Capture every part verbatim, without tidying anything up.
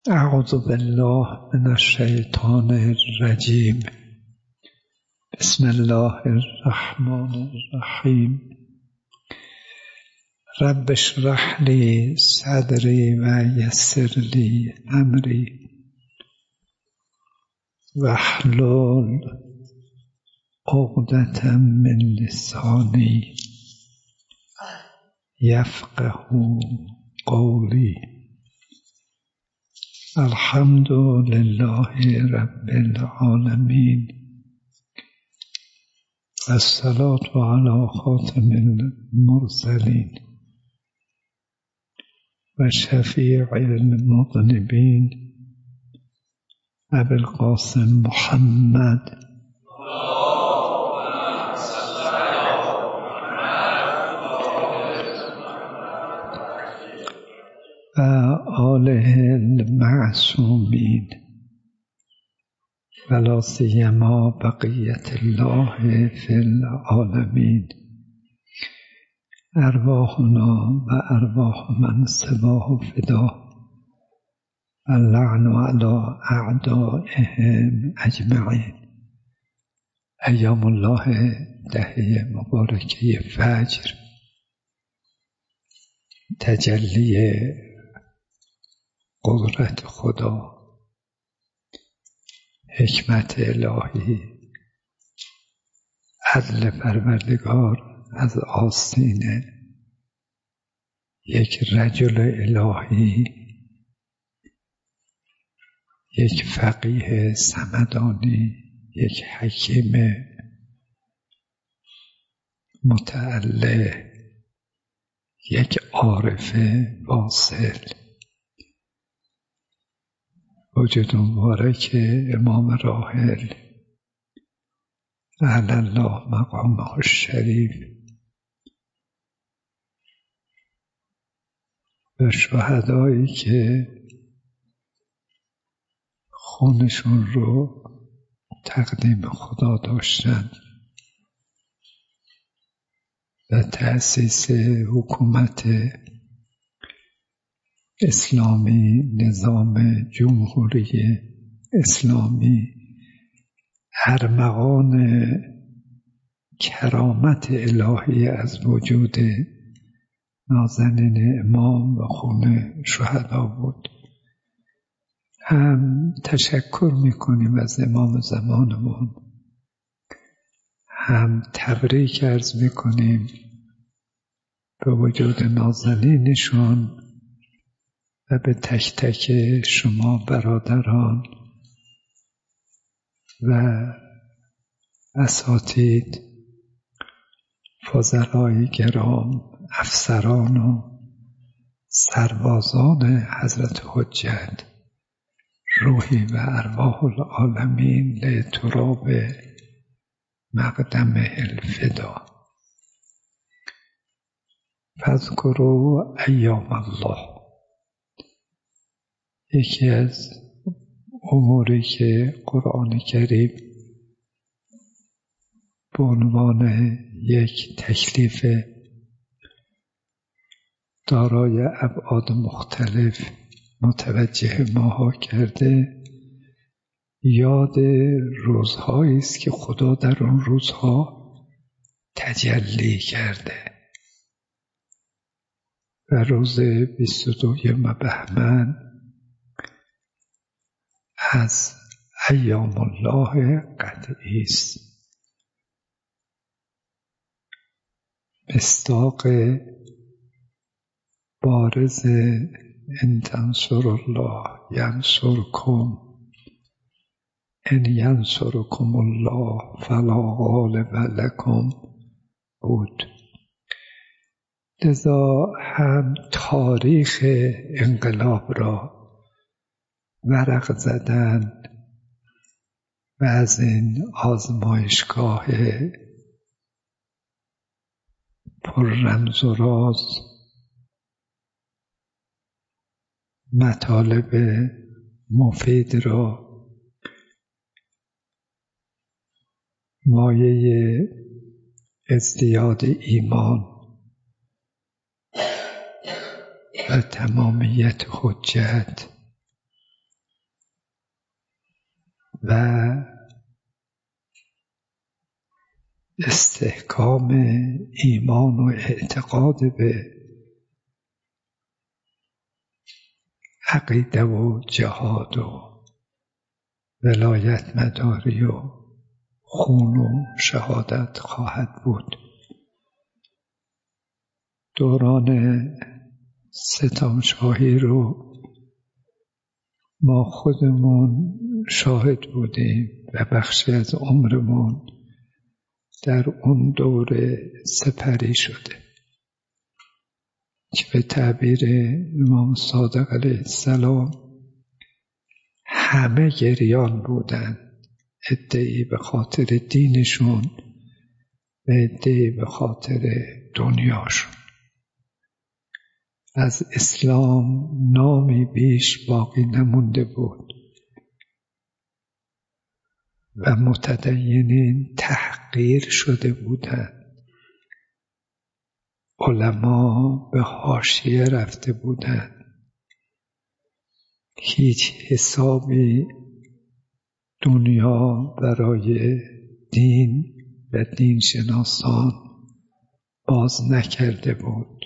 اعوذ بالله من الشیطان الرجیم. بسم الله الرحمن الرحیم. رب اشرح لی صدری و یسر لی امری واحلل عقدة من لسانی یفقهوا قولی. الحمد لله رب العالمین والصلاة علی خاتم المرسلین و شفیع المذنبین ابی القاسم محمد و آله المعصومین ولا سیما بقیت الله فی العالمین. ارواحنا و ارواح من سواه فدا اللعن علی اعدائهم اجمعین. ایام الله دهه مبارکه فجر، تجلی قدرت خدا، حکمت الهی، عدل پروردگار از آستین یک رجل الهی، یک فقیه صمدانی، یک حکیم متعله، یک عارف واصل. وجود مبارک امام راحل اعلی الله مقامه الشریف و شهدایی که خونشون رو تقدیم خدا داشتن و تأسیس حکومت اسلامی، نظام جمهوری اسلامی، ارمغان کرامت الهی از وجود نازنین امام و خون شهدا بود. هم تشکر میکنیم از امام زمانمون، هم تبریک عرض میکنیم به وجود نازنینشون و به تک تک شما برادران و اساتید، فضلای گرام، افسران و سربازان حضرت حجت روحی و ارواح العالمین لتراب مقدمه الفدا. فاذکروا ایام الله. یکی از اموری که قرآن کریم به عنوان یک تکلیف دارای ابعاد مختلف متوجه ماها کرده، یاد روزهایی است که خدا در اون روزها تجلی کرده. و روز بیست و دوم بهمن از ایام الله قطعی است. مصداق بارز ان تنصروا الله ینصرکم ان ینصرکم الله فلا غالب لکم بود. لذا هم تاریخ انقلاب را ورق زدن و از این آزمایشگاه پر رمز و راز مطالب مفید را مایه ازدیاد ایمان و تمامیت حجت و استحکام ایمان و اعتقاد به عقیده و جهاد و ولایت مداری و خون و شهادت خواهد بود. دوران ستمشاهی رو ما خودمون شاهد بودیم و بخشی از عمرمون در اون دوره سپری شده که به تعبیر امام صادق علیه السلام همه گریان بودن، عده‌ای به خاطر دینشون و عده‌ای به خاطر دنیاشون. از اسلام نامی بیش باقی نمونده بود و متدینین تحقیر شده بودند. علما به حاشیه رفته بودند. هیچ حسابی دنیا برای دین و دین شناسان باز نکرده بود.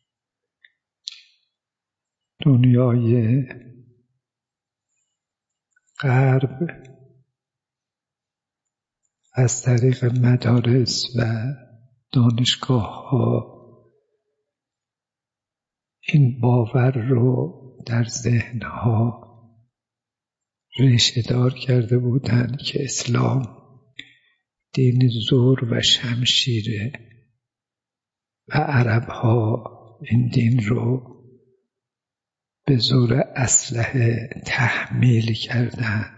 دنیای غرب از طریق مدارس و دانشگاه ها این باور رو در ذهنها ریشه دار کرده بودند که اسلام دین زور و شمشیره و عربها این دین رو به زور اسلحه تحمیل کردند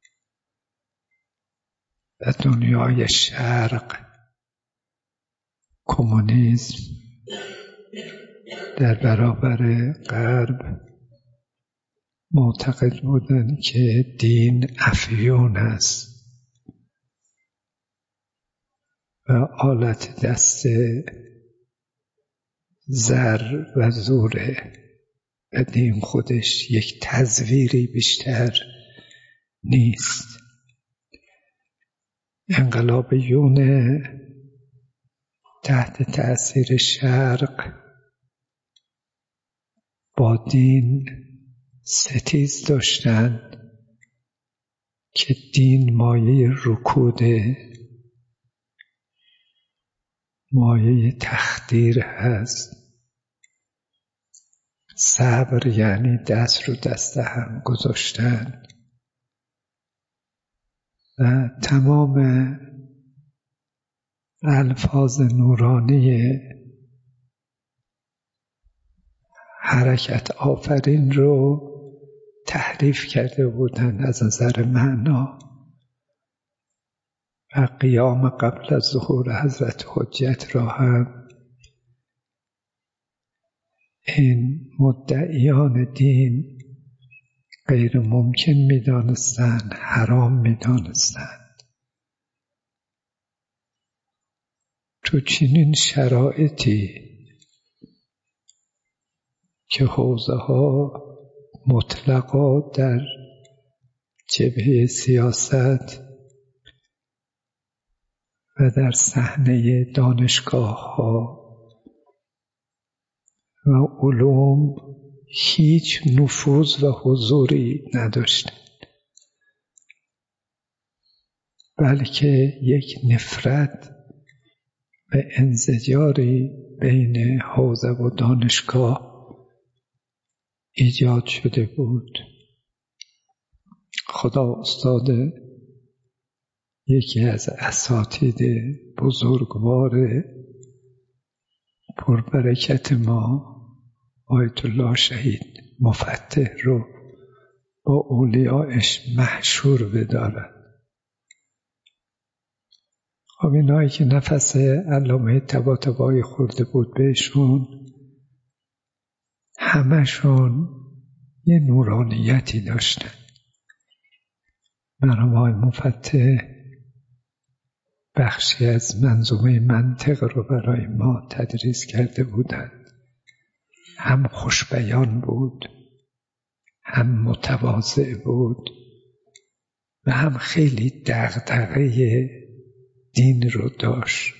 و دنیای شرق کمونیسم در برابر غرب معتقد بودند که دین افیون است و آلت دست زر و زوره و دین خودش یک تزویری بیشتر نیست. انقلابیون تحت تأثیر شرق با دین ستیز داشتند که دین مایه رکوده، مایه تخدیر هست. صبر یعنی دست رو دست هم گذاشتن و تمام الفاظ نورانی حرکت آفرین رو تحریف کرده بودند از نظر معنا و قیام قبل از ظهور حضرت حجت را هم این مدعیان دین غیر ممکن می دانستند، حرام می دانستند. تو چنین شرایطی که حوزه ها مطلقا در جبهه سیاست و در صحنه دانشگاه ها و علوم هیچ نفوذ و حضوری نداشتند، بلکه یک نفرت و انزجاری بین حوزه و دانشگاه ایجاد شده بود. خدا استاد یکی از اساتید بزرگوار پربرکت ما آیت الله شهید مفتح رو با اولیاءش محشور بدارد. خب اینایی که نفس علامه طباطبایی خورده بود بهشون، همشون یه نورانیتی داشتن. مرحوم آقای مفتح بخشی از منظومه منطق رو برای ما تدریس کرده بودند. هم خوشبیان بود، هم متواضع بود و هم خیلی دغدغه دین رو داشت.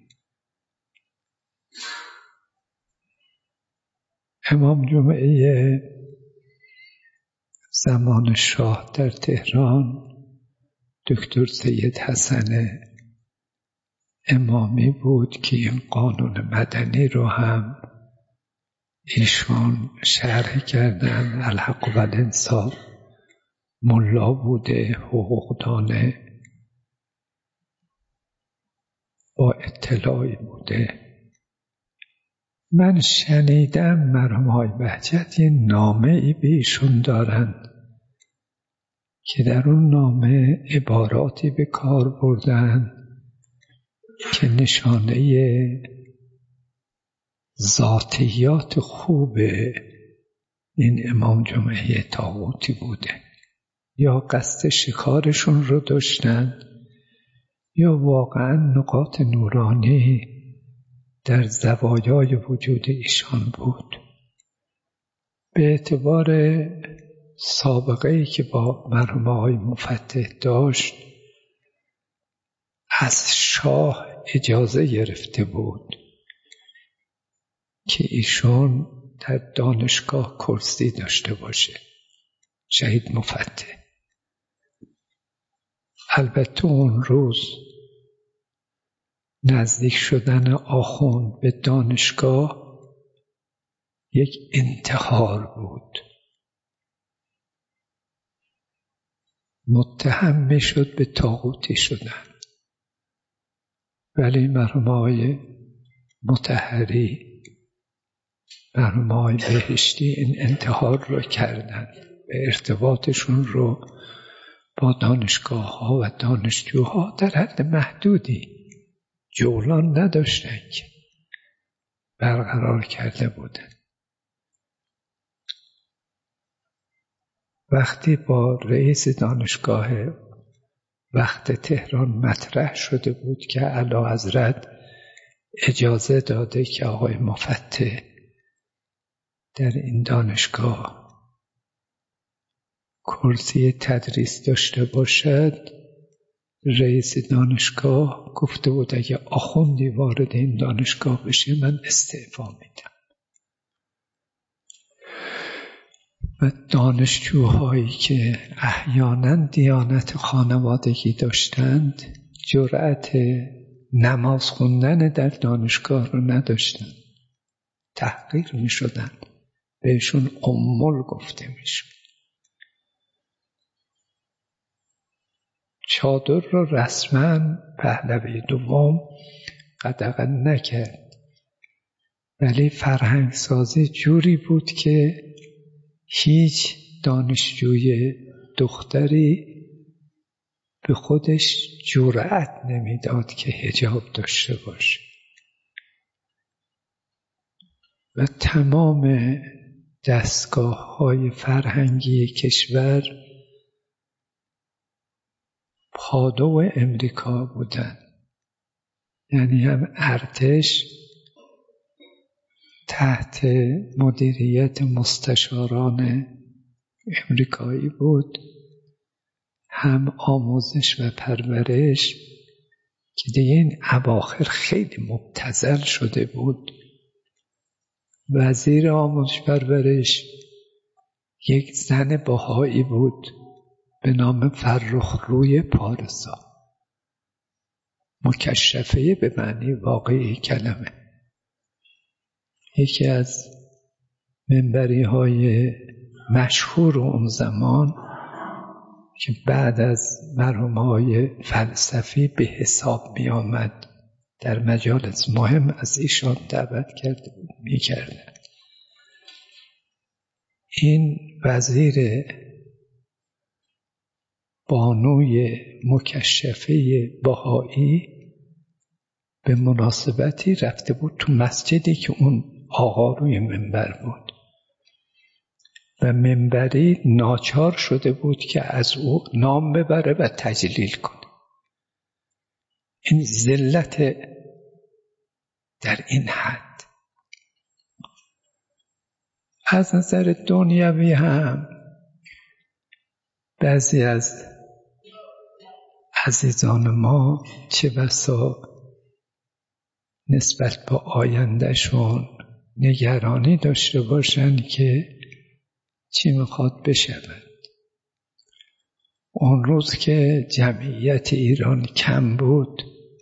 امام جمعه زمان شاه در تهران دکتر سید حسن امامی بود که این قانون مدنی رو هم ایشون شرح کردن. الحق و الانصاف ملا بوده، حقوقدانه، با اطلاعی بوده. من شنیدم مرحوم آقای بهجت یه نامه ای به ایشون دارن که در اون نامه عباراتی به کار بردن که نشانه ذاتیات خوب این امام جمعه طاغوتی بوده. یا قصد شکارشون رو داشتن یا واقعا نقاط نورانی در زوایای وجود ایشان بود. به اعتبار سابقه‌ای که با مرحوم آقای مفتح داشت، از شاه اجازه گرفته بود که ایشون در دانشگاه کرسی داشته باشه، شهید مفتح. البته اون روز نزدیک شدن آخوند به دانشگاه یک انتحار بود. متهم میشد به طاغوتی شدن. ولی مرحوم آقای مطهری، مرحوم آقای بهشتی این انتحار رو کردن و ارتباطشون رو با دانشگاه ها و دانشجوها در حد محدودی، جولان نداشتن که برقرار کرده بودن. وقتی با رئیس دانشگاه وقت تهران مطرح شده بود که اعلیحضرت اجازه داده که آقای مفتح در این دانشگاه کرسی تدریس داشته باشد، رئیس دانشگاه گفته بود اگه آخوندی وارد این دانشگاه بشه من استعفا میدم. و دانشجوهایی که احیانا دیانت خانوادگی داشتند جرأت نماز خوندن در دانشگاه رو نداشتند، تحقیر می شدن، بهشون امول گفته می شد. چادر رو رسما پهلوی دوم قدغن نکرد، ولی فرهنگ سازی جوری بود که هیچ دانشجوی دختری به خودش جرأت نمیداد که حجاب داشته باشه و تمام دستگاه‌های فرهنگی کشور پادو امریکا بودن. یعنی هم ارتش تحت مدیریت مستشاران امریکایی بود، هم آموزش و پرورش که دیگه این اواخر خیلی مبتذل شده بود. وزیر آموزش پرورش یک زن بهایی بود به نام فرخ روی پارسا، مکشفه به معنی واقعی کلمه. یکی از منبری های مشهور اون زمان که بعد از مرحوم های فلسفی به حساب می آمد، در مجالس مهم از ایشان دعوت کرده بود می کردن. این وزیر بانوی مکشفه بهایی به مناسبتی رفته بود تو مسجدی که اون آقا روی منبر بود و منبری ناچار شده بود که از او نام ببره و تجلیل کنه. این ذلت در این حد. از نظر دنیوی هم بعضی از عزیزان ما چه بسا نسبت به آیندهشون نگرانی داشته باشن که چی میخواد بشود. اون روز که جمعیت ایران کم بود،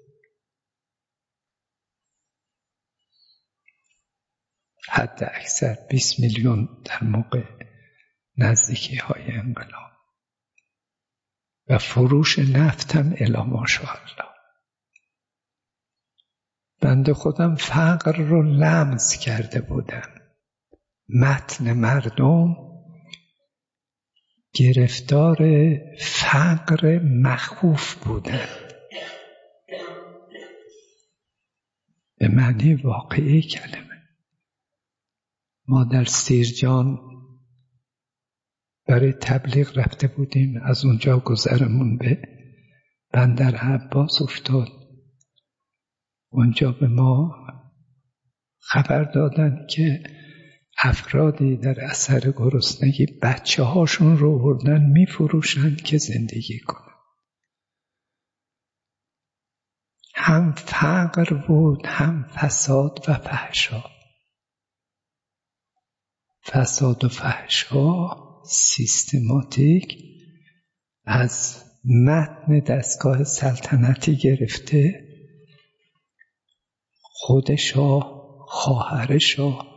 حد اکثر بیست میلیون در موقع نزدیکی های انقلاب و فروش نفت هم الا ماشاءالله. بنده خودم فقر رو لمس کرده بودم. متن مردم گرفتار فقر مخوف بودن به معنی واقعی کلمه. ما در سیرجان برای تبلیغ رفته بودیم، از اونجا گذرمون به بندر عباس افتاد. اونجا به ما خبر دادن که افرادی در اثر گرسنگی بچه هاشون رو بردن می فروشن که زندگی کنن. هم فقر بود، هم فساد و فحشا. فساد و فحشا سیستماتیک از متن دستگاه سلطنتی گرفته، خود شاه، خواهر شاه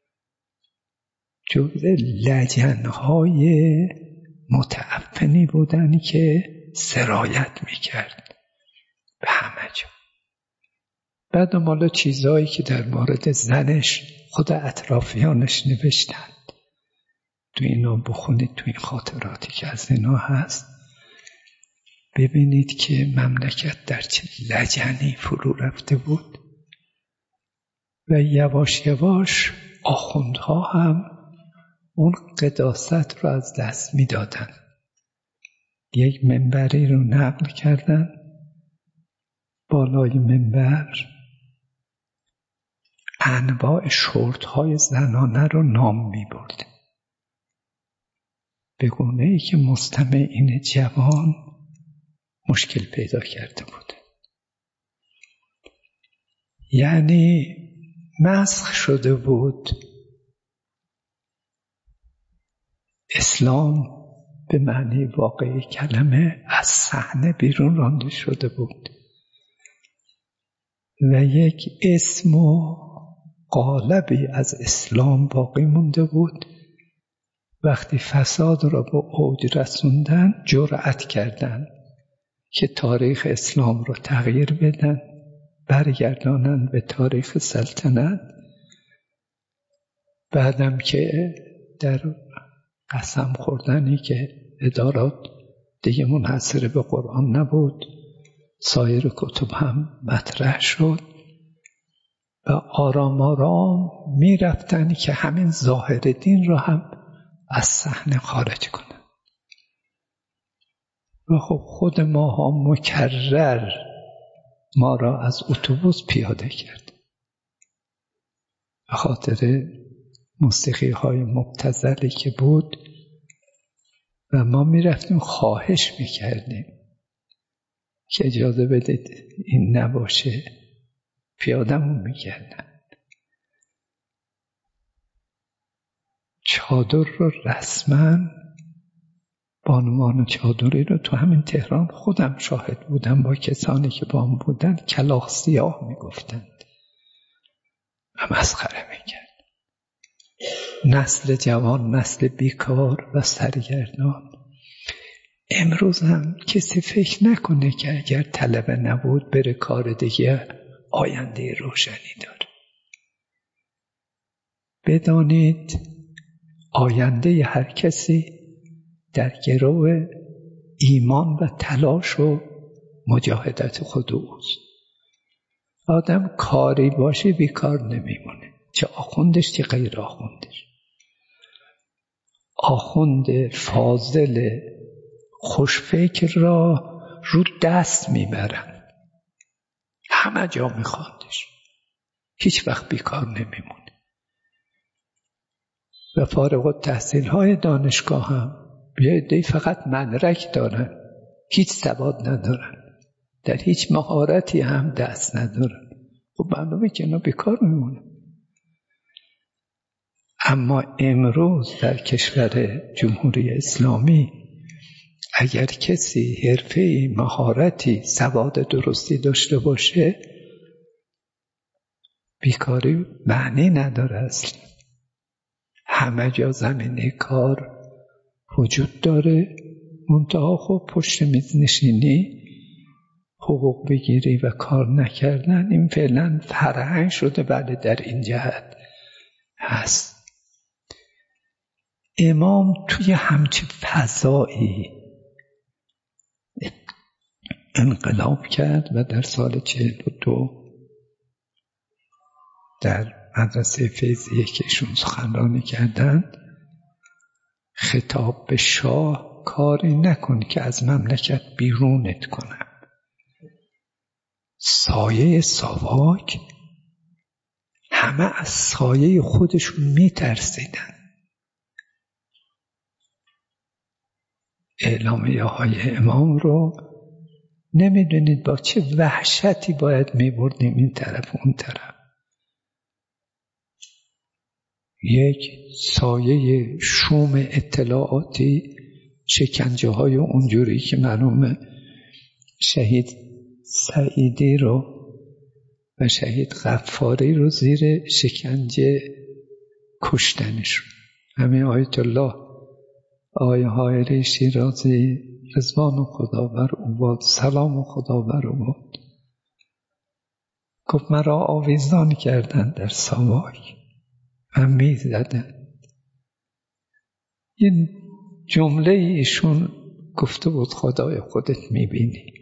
جزء لجنهای متعفنی بودن که سرایت میکرد به همه جا. بعد مالا چیزایی که در مورد زنش خود اطرافیانش نوشتند، تو اینا بخونید، تو این خاطراتی که از اینا هست ببینید که مملکت در چه لجنی فرو رفته بود. و یواش یواش آخوندها هم اون قداست رو از دست می دادن. یک منبری رو نقل کردن، بالای منبر انواع شورت‌های زنانه رو نام می برد، به گونه‌ای که مستمعین جوان مشکل پیدا کرده بود. یعنی مسخ شده بود اسلام، به معنی واقعی کلمه از صحنه بیرون رانده شده بود و یک اسم و قالبی از اسلام باقی مونده بود. وقتی فساد را به اوج رسوندن جرأت کردند که تاریخ اسلام را تغییر بدن، برگردانن به تاریخ سلطنت. بعدم که در قسم خوردنی که ادارات دیگه منحصر به قرآن نبود، سایر کتب هم مطرح شد و آرام آرام می رفتن که همین ظاهر دین را هم از صحنه خارج کنن. و خب خود ماها مکرر ما را از اتوبوس پیاده کرد به خاطر موسیقی های مبتذلی که بود و ما می رفتیم خواهش می کردیم که اجازه بدید این نباشه، پیادمون می کردن. چادر رو رسما، بانوان چادری رو تو همین تهران خودم شاهد بودم، با کسانی که با هم بودن کلاغ سیاه می گفتند و مسخره می کرد. نسل جوان، نسل بیکار و سرگردان. امروز هم کسی فکر نکنه که اگر طلبه نبود بره کار دیگه آینده روشنی داره. بدانید آینده هر کسی در گرو ایمان و تلاش و مجاهدت خود اوست. آدم کاری باشه بیکار نمیمونه، چه آخوندش چه غیر آخوندش. آخوند فاضل خوشفکر را رو دست میبرن، همه جا میخواندش، هیچ وقت بیکار نمیمونه. و فارغ التحصیل های دانشگاه هم یه عده‌ای فقط مدرک دارن، هیچ سواد ندارن، در هیچ مهارتی هم دست ندارن. خب معلومه که اینا بیکار میمونه. اما امروز در کشور جمهوری اسلامی اگر کسی حرفه‌ای، مهارتی، سواد درستی داشته باشه، بیکاری معنی نداره اصلا. همه جا زمینه کار وجود داره، منتها خب پشت میز نشینی، حقوق بگیری و کار نکردن، این فعلا فرهنگ شده. بله در این جهت هست. امام توی همچه فضایی انقلاب کرد و در سال چهل و دو در مدرسه فیضیه که ایشون سخنرانی کردند، خطاب به شاه: کاری نکن که از مملکت بیرونت کنم. سایه ساواک همه از سایه خودشون میترسیدن. اعلامیه های امام رو نمیدونید با چه وحشتی باید میبردیم این طرف اون طرف. یک سایه شوم اطلاعاتی، شکنجه های اونجوری که معلومه شهید سعیدی رو و شهید غفاری رو زیر شکنجه کشتنشون. همین آیت الله آقای حائری شیرازی رضوان خداوند او باد، سلام خداوند او باد، گفت مرا آویزان کردن در ساواک و می زدن. این جمله ایشون گفته بود: خدای خودت می بینی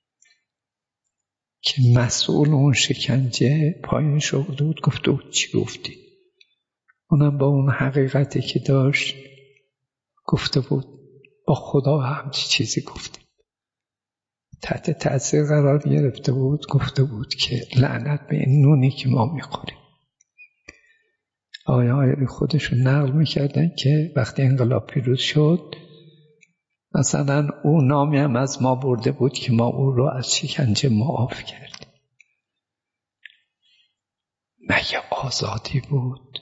که مسئول اون شکنجه پایین شده بود. گفته بود چی گفتی؟ اونم با اون حقیقتی که داشت گفته بود با خدا همچی چیزی گفتیم. تحت تاثیر قرار گرفته بود، گفته بود که لعنت به این نونی که ما میخوریم. آیه های خودشون نقل میکردن که وقتی انقلاب پیروز شد، مثلا او نامی هم از ما برده بود که ما او رو از شکنجه معاف کردیم. مگه آزادی بود؟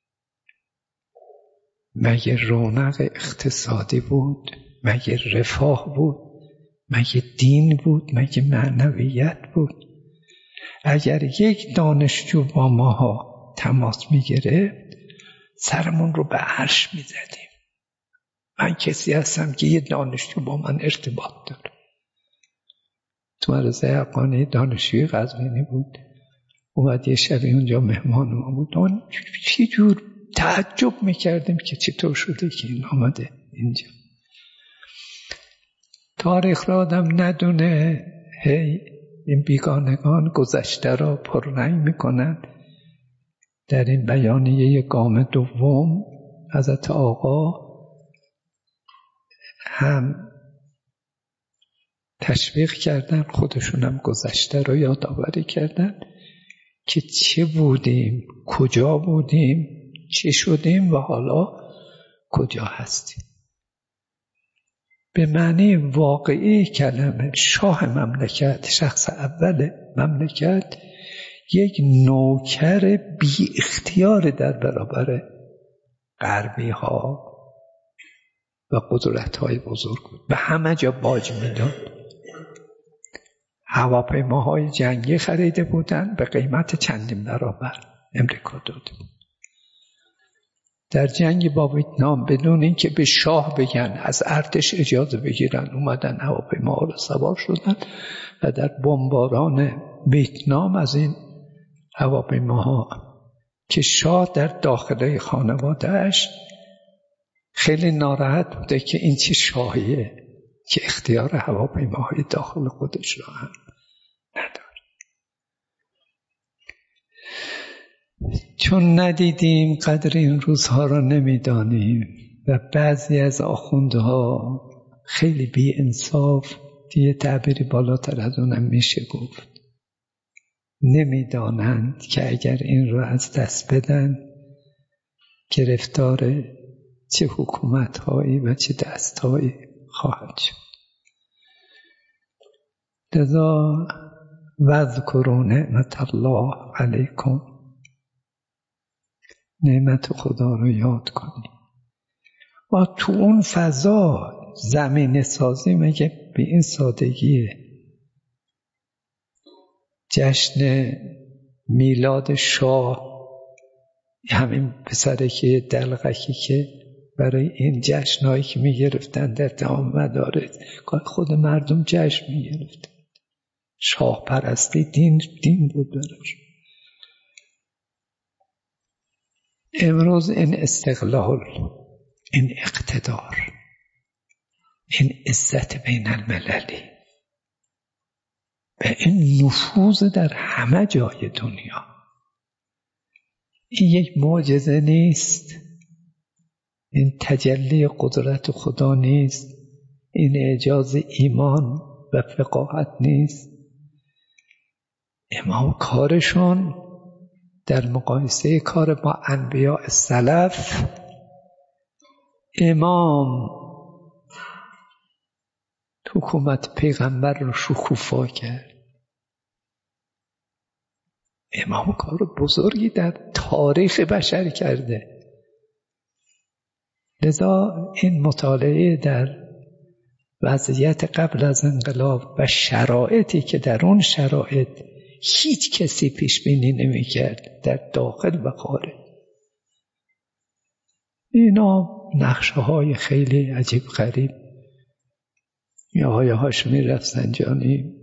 مگه رونق اقتصادی بود؟ مگه رفاه بود؟ مگه دین بود؟ مگه معنویت بود؟ اگر یک دانشجو با ماها تماس میگرفت، سرمون رو به عرش میزدیم. من کسی هستم که یه دانشجو با من ارتباط داره. تو مدرسه حقانی دانشجوی قزوینی بود، اومد یه شبی اونجا مهمان ما بود. اون چی جور تعجب میکردیم که چطور شده که این آمده اینجا. تاریخ را آدم ندونه، هی این بیگانگان گذشته را پررنگ میکنن. در این بیانیه گام دوم حضرت آقا هم تشویق کردن، خودشونم گذشته را یادآوری کردن که چه بودیم، کجا بودیم، چه شدیم و حالا کجا هستیم. به معنی واقعی کلمه شاه مملکت، شخص اول مملکت، یک نوکر بی اختیار در برابر غربی ها و قدرت های بزرگ بود. به همه جا باج میداد. هواپیماهای جنگی خریده بودن به قیمت چندین برابر امریکا داده بود. در جنگ با ویتنام بدون اینکه به شاه بگن، از ارتش اجازه بگیرن، اومدن هواپیماها رو سوار شدن و در بمباران ویتنام از این هواپیماها که شاه در داخله خانواده‌اش خیلی ناراحت بوده که این چه شاهیه که اختیار هواپیماهای داخل خودش را هم نداره. چون ندیدیم قدر این روزها را نمیدانیم و بعضی از آخوندها خیلی بی انصاف، دیگه تعبیری بالاتر از اونم میشه گفت، نمیدانند که اگر این را از دست بدن گرفتار چه حکومت‌هایی و چه دست‌هایی خواهد شد. لذا واذکروا نعمت الله علیکم، نعمت خدا رو یاد کنید. و تو اون فضا زمینه سازی مگه به این سادگیه؟ جشن میلاد شاه، همین پسره که دلغکی که برای این جشنهایی که میگرفتن در تمام مدارس خود مردم جشن میگرفتن. شاه پرستی دین دین بود براش. امروز این استقلال، این اقتدار، این عزت بین المللی و این نفوذ در همه جای دنیا، این یک معجزه نیست؟ این تجلی قدرت خدا نیست؟ این اعجاز ایمان و فقاهت نیست؟ امام کارشون در مقایسه کار با انبیاء سلف، امام حکومت پیغمبر رو شکوفا کرد. امام کار بزرگی در تاریخ بشر کرده. لذا این مطالعه در وضعیت قبل از انقلاب و شرایطی که در اون شرایط هیچ کسی پیش بینی نمی کرد در داخل و خارج، اینا نقشه های خیلی عجیب غریب. یا آقای هاشمی رفسنجانی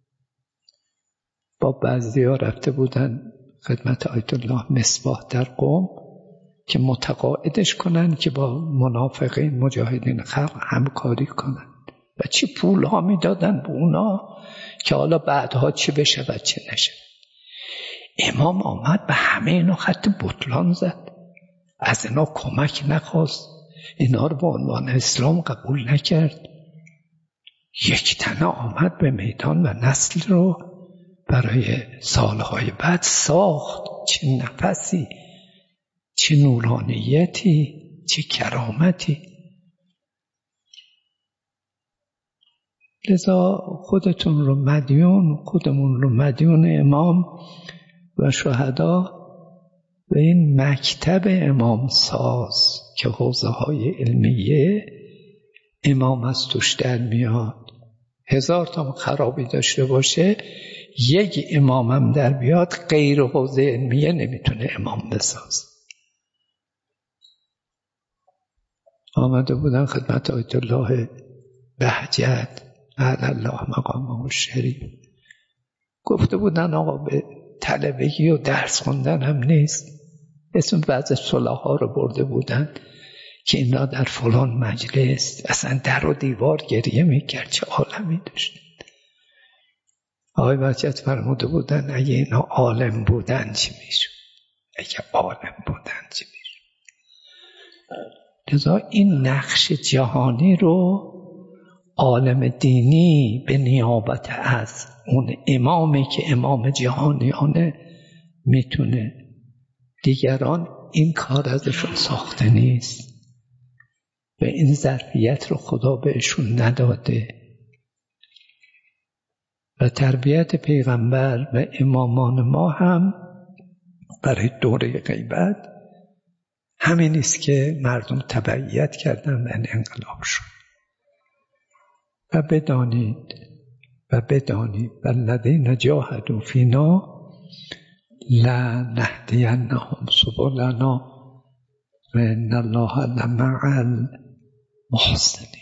با بعضی ها رفته بودن خدمت آیت الله مصباح در قم که متقاعدش کنن که با منافقین مجاهدین خلق همکاری کنن و چی پول ها می دادن به اونا که حالا بعدها چه بشه و چه نشه. امام آمد به همه اینا خط بطلان زد، از اینا کمک نخواست، اینا رو به عنوان اسلام قبول نکرد. یک تنه آمد به میدان و نسل رو برای سالهای بعد ساخت. چه نفسی، چه نورانیتی، چه کرامتی. لذا خودتون رو مدیون، خودمون رو مدیون امام و شهدا و این مکتب امام ساز که حوزه های علمیه امام از توش در میاد. هزار تا خرابی داشته باشه، یک امامم در بیاد، غیر حوزه علمیه نمیتونه امام بساز. آمده بودن خدمت آیت الله بهجت اعلی الله مقامه الشریف، گفته بودن آقا به طلبگی و درس خوندن هم نیست. اسم بعض صلحا رو برده بودن که اینا در فلان مجلس اصلا در و دیوار گریه میکرد، چه عالمی داشت. آقای بهجت فرموده بودن اگه اینا عالم بودن چی میشد؟ اگه عالم بودن چی میشد؟ لذا این نقش جهانی رو عالم دینی به نیابت از اون امامی که امام جهانیانه میتونه، دیگران این کار ازشون ساخته نیست و این ظرفیت رو خدا بهشون نداده. و تربیت پیغمبر و امامان ما هم برای دوره غیبت همین است که مردم تبعیت کردن و انقلاب شد. و بدانید و بدانید والذین جاهدوا فینا لنهدینهم سبلنا و ان الله لمع المحسنین.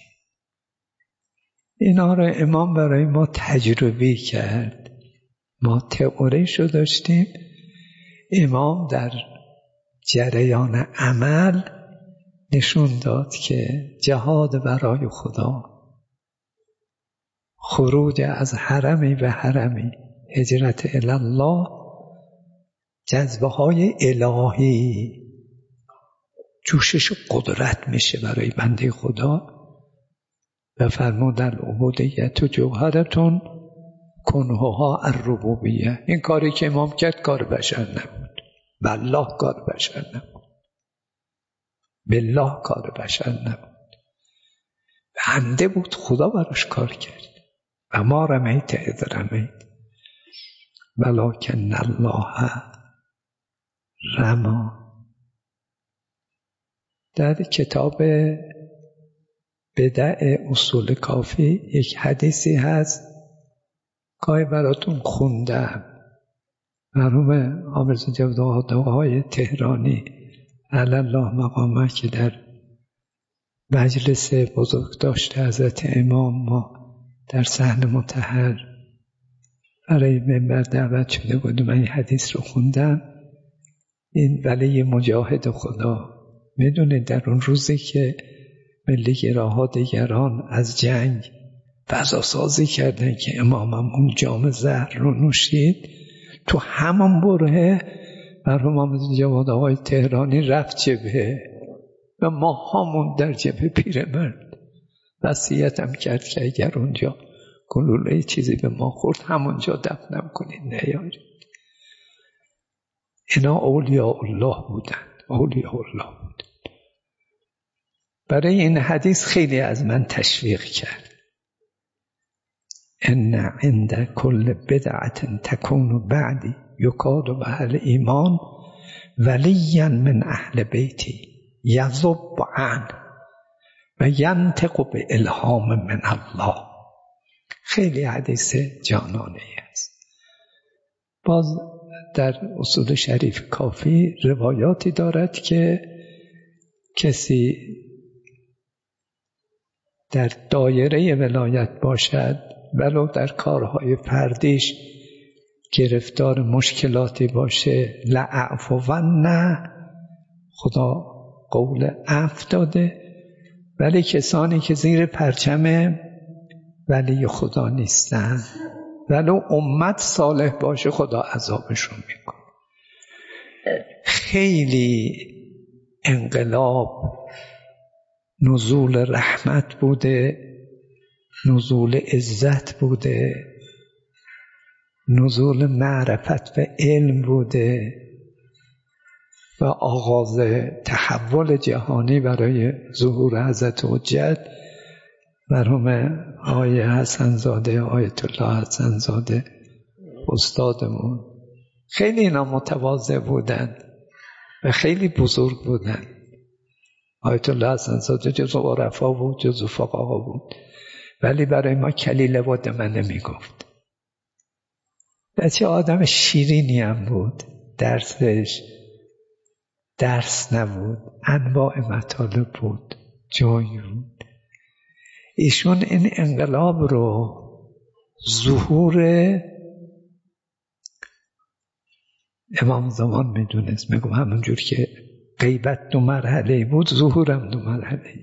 اینا رو امام برای ما تجربه کرد. ما تئوریشو داشتیم، امام در جریان عمل نشون داد که جهاد برای خدا، خروج از حرمی به حرمی، هجرت الی الله، جذبه های الهی، جوشش قدرت میشه برای بنده خدا. و فرمود العبودیت و جوهرتون کنهها الربوبیه. این کاری که امام کرد کار بشر نبود، بالله کار بشر نبود، بالله کار بشر نبود، بنده بود، خدا براش کار کرد. و ما رمیت اذ رمیت ولکن الله رمی. در کتاب بدع اصول کافی یک حدیثی هست، گاهی براتون خوندم، مرحوم حافظ جوادهای تهرانی علی الله مقامه که در مجلس بزرگ داشته حضرت امام ما در صحن مطهر برای منبر دعوت شده بود، من این حدیث رو خوندم. این ولی مجاهد خدا، میدونید در اون روزی که ملی گراها دیگران از جنگ فضا سازی کردن که امامم اون جام زهر رو نوشید، تو همون بره مرحوم حافظ جوادهای تهرانی رفت جبهه و ما همون در جبهه پیرمرد وصیتم کرد که اگر اونجا گلوله چیزی به ما خورد همونجا دفنم کنید نیارید. اینا اولیاء الله بودن، اولیاء الله بودن. برای این حدیث خیلی از من تشویق کرد. ان عند کل بدعة تكون بعدی یکاد به اهل ایمان ولیا من اهل بیتی یذب عنه و ینطق به الهام من الله. خیلی حدیث جانانه است. باز در اصول شریف کافی روایاتی دارد که کسی در دایره ولایت باشد ولو در کارهای فردیش گرفتار مشکلاتی باشه، لأعفون، خدا قول عفو داده، ولی کسانی که زیر پرچم ولی خدا نیستن ولو امت صالح باشه خدا عذابشون میکنه. خیلی انقلاب نزول رحمت بوده، نزول عزت بوده، نزول معرفت و علم بوده و آغاز تحول جهانی برای ظهور حضرت حجت مرحوم آقای حسن زاده، آیت الله حسن زاده استادمون. خیلی اینا متواضع بودن و خیلی بزرگ بودن. آیت الله حسن زاده جزو عرفا بود، جزو فقها بود، ولی برای ما کلیله بود من نمی گفت. بچه آدم شیرینی هم بود، درسش درس نبود، انواع مطالب بود، جایی بود. ایشون این انقلاب رو ظهور امام زمان میدونست. میگم همونجور که غیبت دو مرحله بود ظهورم دو مرحله.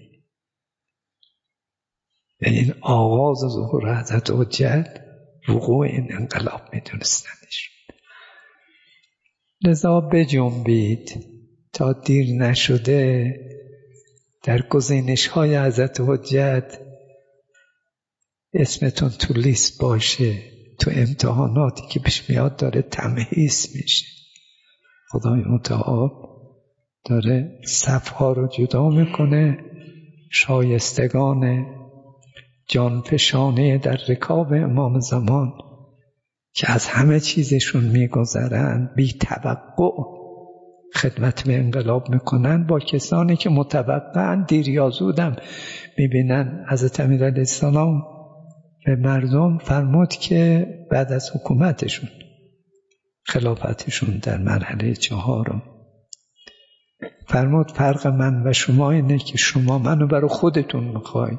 یعنی این آغاز ظهور حضرت حجت وقوع این انقلاب میدونستنش. لذا بجنبید تا دیر نشده در گزینش های حضرت حجت اسمتون تو لیست باشه، تو امتحاناتی که پیش میاد داره تمحیص میشه. خدای متعال داره صفها رو جدا میکنه، شایستگان جانفشانه در رکاب امام زمان که از همه چیزشون میگذرن، بی توقع خدمت به انقلاب میکنن، با کسانی که متوقعن دیر یا زودم میبینن. حضرت امیرعلیه السلام به مردم فرمود که بعد از حکومتشون خلافتشون در مرحله چهارم فرمود فرق من و شما اینه که شما منو برای خودتون میخواید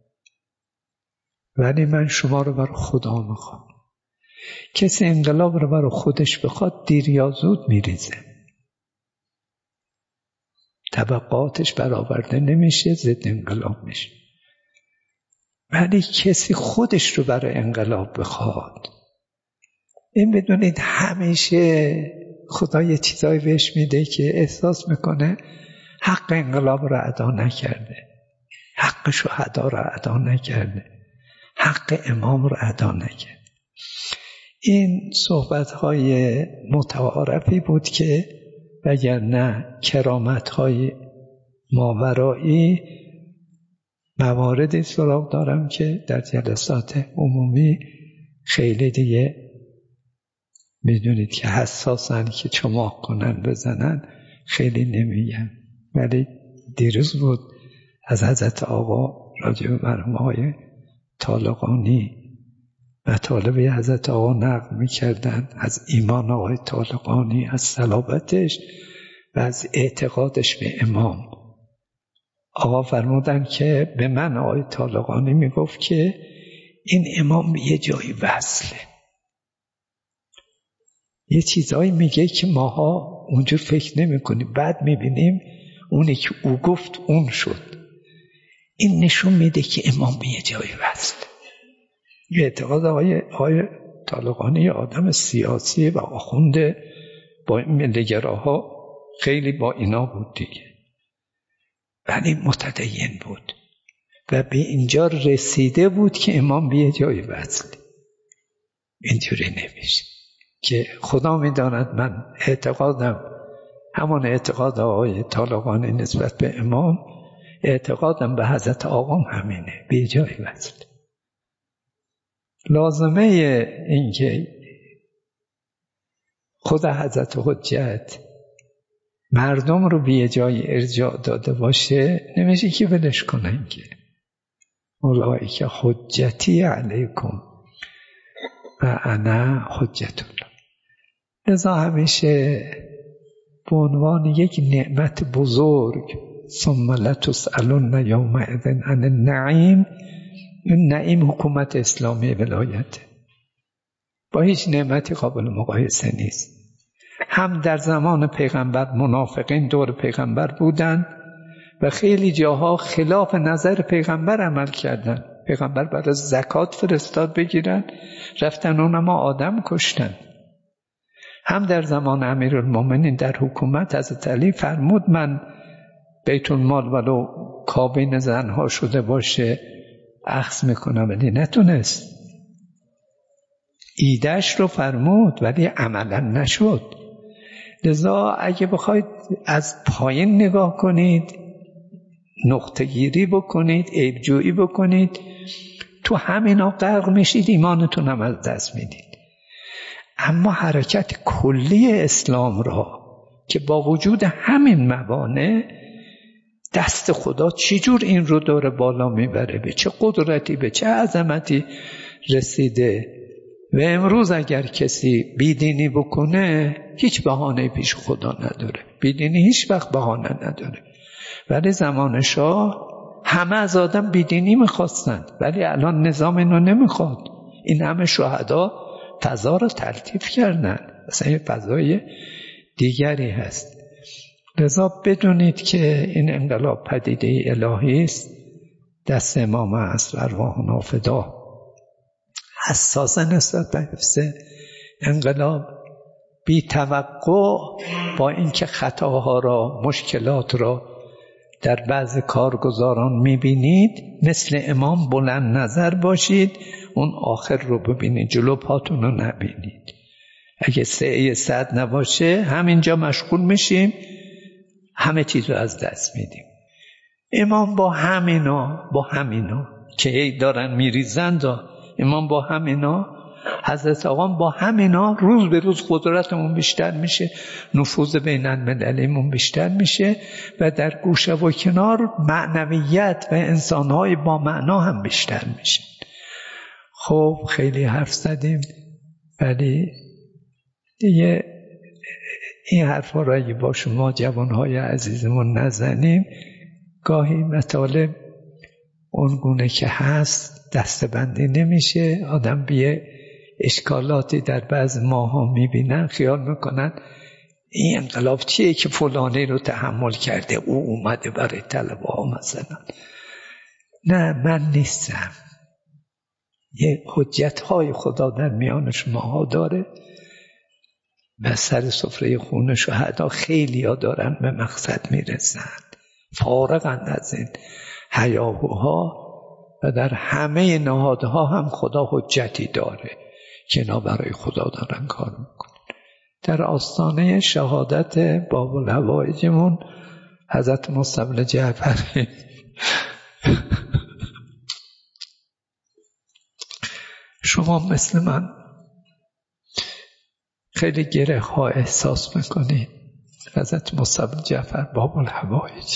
ولی من شما رو برای خدا میخوام. کسی انقلاب رو برای خودش بخواد دیر یا زود میریزه، طبقاتش برآورده نمیشه، ضد انقلاب میشه. ولی کسی خودش رو برای انقلاب بخواد، این بدونید همیشه خدا یه چیزایی بهش میده که احساس میکنه حق انقلاب رو ادا نکرده، حق شهدا رو ادا نکرده، حق امام رو ادا نکرده. این صحبت‌های متعارفی بود که وگرنه کرامت‌های ماورایی مواردی سراغ دارم که در جلسات عمومی خیلی دیگه میدونید که حساسن که چماق کنن بزنن، خیلی نمیگن. ولی دیروز بود از حضرت آقا راجع به مرحوم آقای طالقانی مطالب حضرت آقا نقل میکردن، از ایمان آقای طالقانی، از صلابتش و از اعتقادش به امام. آقا فرمودن که به من آقای طالقانی میگفت که این امام یه جایی وصله، یه چیزایی میگه که ماها اونجور فکر نمی کنیم، بعد میبینیم اونی که او گفت اون شد. این نشون میده که امام به یه جایی وصله. یه اعتقاد آقای, آقای طالقانی آدم سیاسی و آخونده، با این ملیگراها خیلی با اینا بود دیگه، ولی متدین بود و به اینجا رسیده بود که امام به یه جایی وصله. اینجوری نمیشه که خدا میداند من اعتقادم همون اعتقاد آقای طالقانی نسبت به امام، اعتقادم به حضرت آقام همینه، به جایی وصله. لازمه این که خود حضرت حجت مردم رو به جای ارجاع داده باشه، نمیشه که ولش کنن که اولئک حجتی علیکم و انا حجت الله. لذا همیشه به عنوان یک نعمت بزرگ ثم لتسألن یومئذ عن النعیم، این نعیم حکومت اسلامی ولایت با هیچ نعمتی قابل مقایسه نیست. هم در زمان پیغمبر منافقین دور پیغمبر بودن و خیلی جاها خلاف نظر پیغمبر عمل کردن. پیغمبر برای زکات فرستاد بگیرن، رفتن اونما آدم کشتن. هم در زمان امیرالمومنین در حکومت حضرت علی فرمود من بیت المال ولو کابین زنها شده باشه اخذ میکنم، ولی نتونست. ایدهش رو فرمود ولی عملا نشد. لذا اگه بخواید از پایین نگاه کنید، نقطه گیری بکنید، عیبجویی بکنید، تو همینا غرق میشید، ایمانتون هم از دست میدید. اما حرکت کلی اسلام را که با وجود همین موانع دست خدا چجور این رو داره بالا میبره، به چه قدرتی به چه عظمتی رسیده. و امروز اگر کسی بیدینی بکنه هیچ بهانه پیش خدا نداره. بیدینی هیچ وقت بهانه نداره. ولی زمان شاه همه از آدم بیدینی میخواستند، ولی الان نظام اینو نمیخواد. این همه شهدا فضا رو تلطیف کردن، مثلا یه فضای دیگری هست. لذا بدونید که این انقلاب پدیده الهی است، دست امام است و ارواحنا فدا. حساسه نسبت به حفظ انقلاب، بی توقع، با اینکه خطاها را، مشکلات را در بعض کارگزاران میبینید، مثل امام بلند نظر باشید، اون آخر رو ببینید، جلو پاتون رو نبینید. اگه سعی صد نباشه همینجا مشغول میشیم، همه چیز رو از دست میدیم. امام با همینا با همینا که ای دارن میریزند، امام با همینا، حضرت آقا با همینا روز به روز قدرتمون بیشتر میشه، نفوذ بین المللیمون بیشتر میشه و در گوشه و کنار معنویت و انسانهای با معنا هم بیشتر میشه. خب خیلی حرف زدیم، ولی دیگه این حرفا را اگه با شما جوانهای عزیزمون نزنیم، گاهی مطالب اون گونه که هست دستبندی نمیشه. آدم بیه اشکالاتی در بعض ماها میبینن، خیال میکنن این انقلاب چیه که فلانی رو تحمل کرده، او اومده برای طلبه ها مثلا. نه، من نیستم. یه حجت های خدا در میان شماها داره و سر سفره خون شهدا خیلی ها دارن به مقصد میرسند، فارغند از این هیاهوها، و در همه نهادها هم خدا حجتی داره که اینا برای خدا دارن کار میکنن. در آستانه شهادت باب الهوایجمون حضرت مستعمل جعفری شما مثل من خیلی گره ها احساس میکنید. حضرت موسی بن جعفر باب الحوائج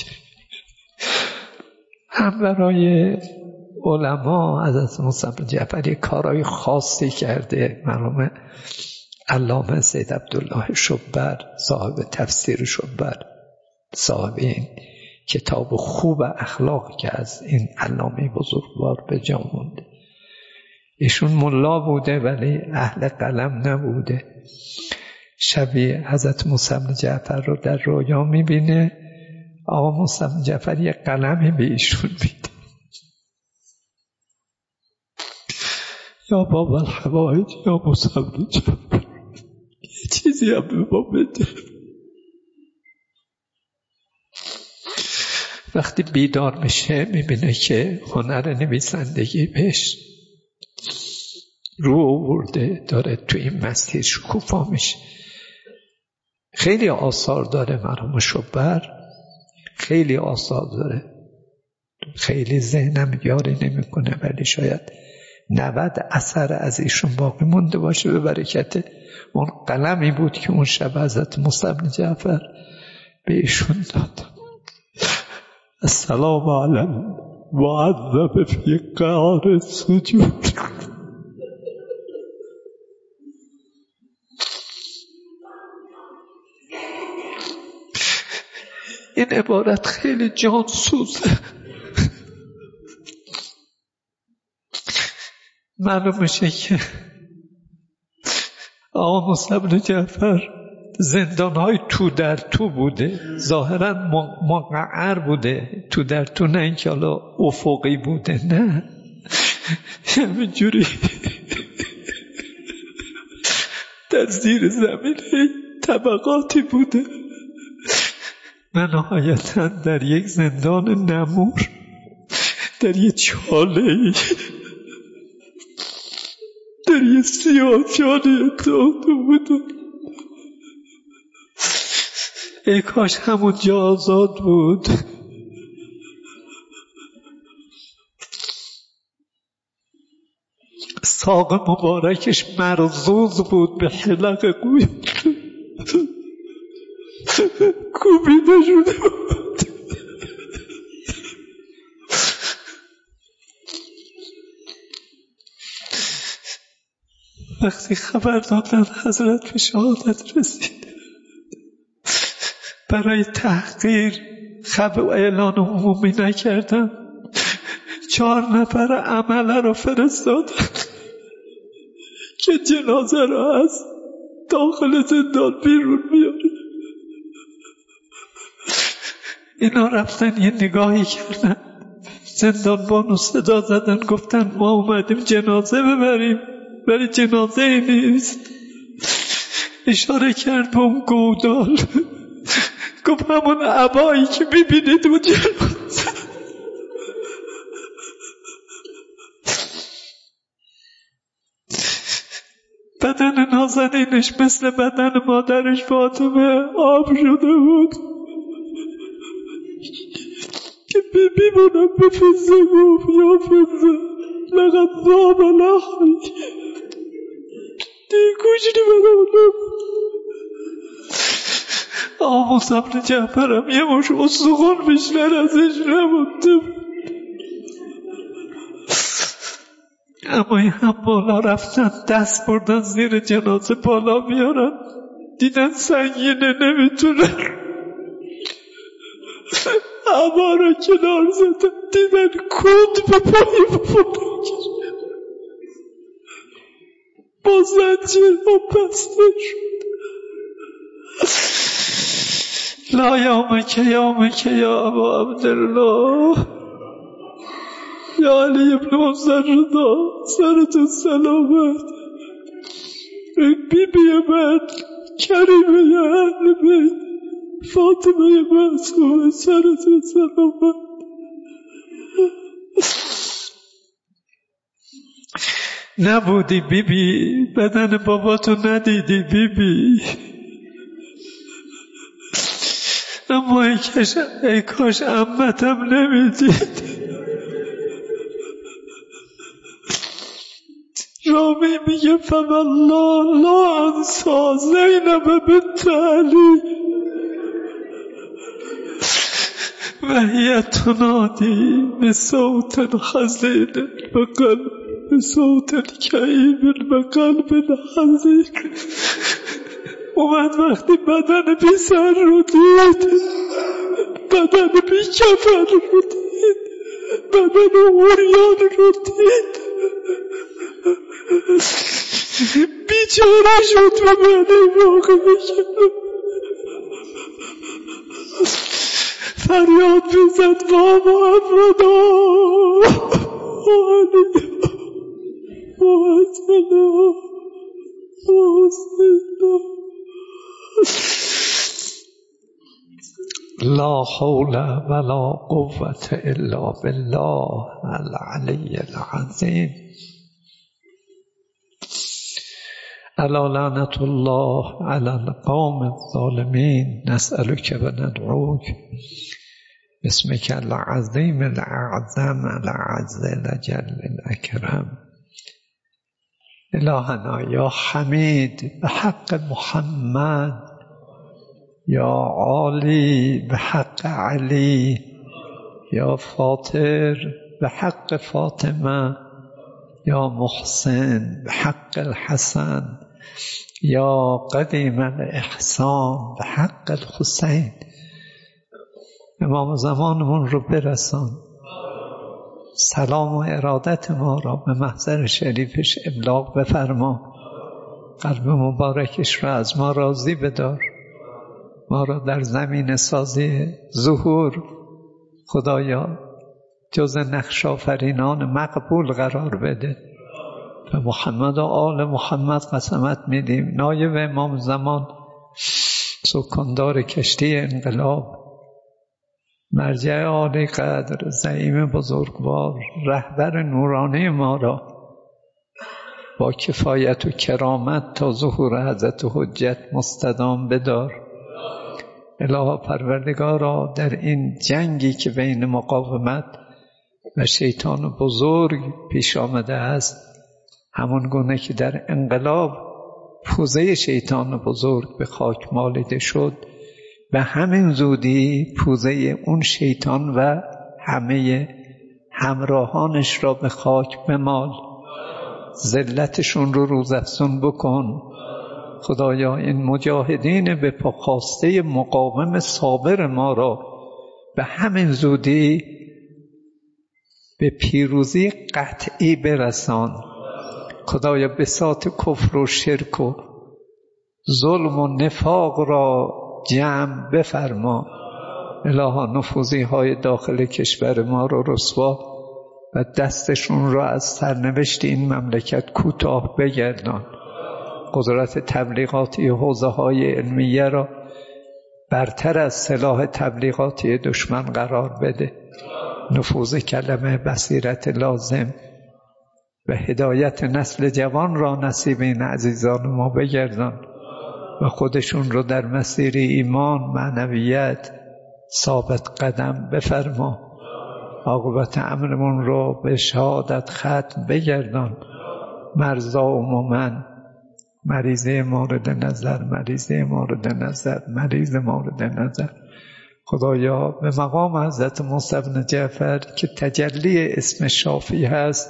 هم برای علما حضرت موسی بن جعفر یک کارهای خاصی کرده. مرحوم علامه سید عبدالله شبر صاحب تفسیر شبر، صاحب این کتاب خوب اخلاق که از این علامه بزرگوار به جا مونده، ایشون ملا بوده ولی اهل قلم نبوده. شبی حضرت موسی بن جعفر رو در رویا میبینه، آقا موسی بن جعفر یک قلمی به ایشون میده، یا بابا الحوائج یا موسی بن جعفر یه چیزی هم به ما بده. وقتی بیدار میشه میبینه که هنر نویسندگی بهش رو آورده، داره تو این مسیر شکوفا میشه. خیلی آثار داره مرحوم شبر، خیلی آثار داره، خیلی ذهنم یاری نمیکنه ولی شاید نود اثر از ایشون باقی مونده باشه به برکت اون قلمی بود که اون شب حضرت موسی بن جعفر به ایشون داد. السلام علیکم معذب فی قعر سجود. این عبارت خیلی جان سوزه. معلوم میشه که آقا موسی بن جعفر زندانهای تو در تو بوده، ظاهرا مقعر بوده، تو در تو، نه اینکه حالا افقی بوده، نه همینجوری در زیر زمین طبقاتی بوده و نهایتا در یک زندان نمور در یک چاله‌ای در یک سیاه چاله اتحاده بوده. ای کاش همونجا آزاد بود. ساق مبارکش مرزوز بود به حلق قوی کوبیده شده بود. وقتی خبر دادن حضرت به شهادت رسید، برای تحقیر خبر اعلان عمومی نکردن، چهار نفر عمله رو فرستادن که جنازه رو از داخل زندان بیرون بیاره. اینا رفتن یه نگاهی کردن، زندانبانو صدا زدن، گفتن ما اومدیم جنازه ببریم ولی جنازه ای نیست. اشاره کرد به اون گودال، گفت همون عبایی که میبینید اون جنازه. بدن نازنینش مثل بدن مادرش فاطمه آب شده بود که بی بی بودم به فزه گفت یا فزه لقد ذاب لحمی دیگه گوشتی بدم. آقا موسی بن جعفرم یه مش استخون بیشتر ازش نمونده بود. اما این هم بالا رفتن، دست بردن زیر جنازه بالا میارن، دیدن سنگینه نمیتونه، اما را کنار زدن، دیدن کند به پایی بپردن با زنجیر با بسته شد. لا یامک یامک یا ابا عبدالله یا علی ابن مزردا سرتون سلامت. بی بی من کریمه یا اهل بیت فاطمه معصومه سرتون سلامت. نبودی بی بی، بدن باباتو ندیدی بی بی، اما ای کاش ای کاش عمتم نمیدید. رامی میگه فوالله لا انسا زینب بنت علی و هی تنادی بصوت حزین بقلب بصوت کئیب بقلب حزین. اومد وقتی بدن بی سر رو دید، بدن بی کفن رو دید، بدن عریان رو دید، بیچاره شد و من این واقع بکنم. فریاد میزد با محمدا علی محسنا محسنا لا حول ولا قوة الا بالله العلی العظیم. الا لعنة الله على القوم الظالمين نسألك و ندعوك باسمك العظيم الأعظم الأعز الأجل الأكرم. الهنا یا حمید به حق محمد، یا عالی به حق علی، یا فاطر به حق فاطمه، یا محسن به حق الحسن، یا قدیم الاحسان به حق الحسین. امام زمانمون رو برسان، سلام و ارادت ما را به محضر شریفش ابلاغ بفرما، قلب مبارکش را از ما راضی بدار، ما را در زمین سازی ظهور خدایا جز نقش آفرینان مقبول قرار بده. و محمد و آل محمد قسمت میدیم نایب امام زمان، سکندار کشتی انقلاب، مرجع عالی قدر، زعیم بزرگوار، رهبر نورانی ما را با کفایت و کرامت تا ظهور حضرت حجت مستدام بدار. الها پروردگارا در این جنگی که بین مقاومت و شیطان بزرگ پیش آمده است، همون گونه که در انقلاب پوزه شیطان بزرگ به خاک مالیده شد، به همین زودی پوزه اون شیطان و همه همراهانش را به خاک بمال، ذلتشون رو روزافزون بکن. خدایا این مجاهدین به پا خواسته مقاوم صابر ما را به همین زودی به پیروزی قطعی برسان. خدایا بساط کفر و شرک و ظلم و نفاق را جمع بفرما. الها نفوذی های داخل کشور ما را رسوا و دستشون را از سرنوشت این مملکت کوتاه بگردان. قدرت تبلیغاتی حوزه های علمیه را برتر از سلاح تبلیغاتی دشمن قرار بده. نفوذ کلمه، بصیرت لازم و هدایت نسل جوان را نصیب این عزیزان ما بگردان و خودشون رو در مسیر ایمان، معنویت ثابت قدم بفرما. عاقبت امرمون رو به شهادت ختم بگردان. مرزا و مومن، مریضه مورد نظر، مریضه مورد نظر، مریض مورد نظر. خدایا به مقام حضرت موسی بن جعفر که تجلی اسم شافی هست،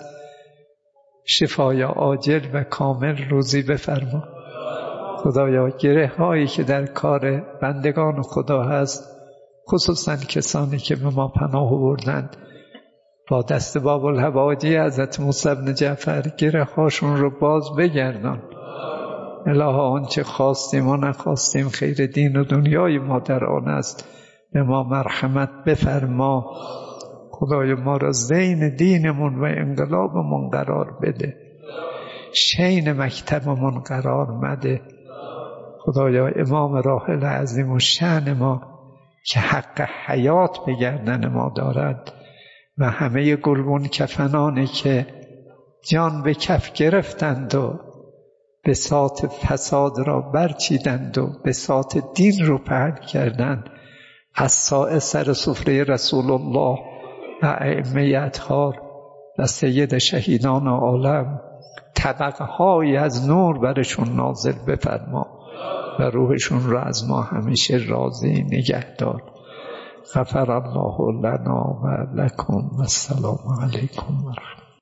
شفای عاجل و کامل روزی بفرما. خدایا گره هایی که در کار بندگان خدا هست، خصوصا کسانی که به ما پناه آوردند، با دست باب الحوادی حضرت موسی بن جعفر گره هاشون رو باز بگردان. الها آنچه خواستیم و نخواستیم خیر دین و دنیای ما در آن است، به ما مرحمت بفرما. خدای ما را زین دینمون و انقلابمون قرار بده، شین مکتبمون قرار مده. خدایا امام راحل عظیم و شأن ما که حق حیات به گردن ما دارد و همه گلگون کفنانی که جان به کف گرفتند و بساط فساد را برچیدند و بساط دین رو پهن کردند، از سایه سر سفره رسول الله و ائمه اطهار و سید شهیدان عالم طبقه های از نور برشون نازل بفرما و روحشون را از ما همیشه راضی نگه دار. غفر الله لنا و لکم و السلام علیکم و رحمت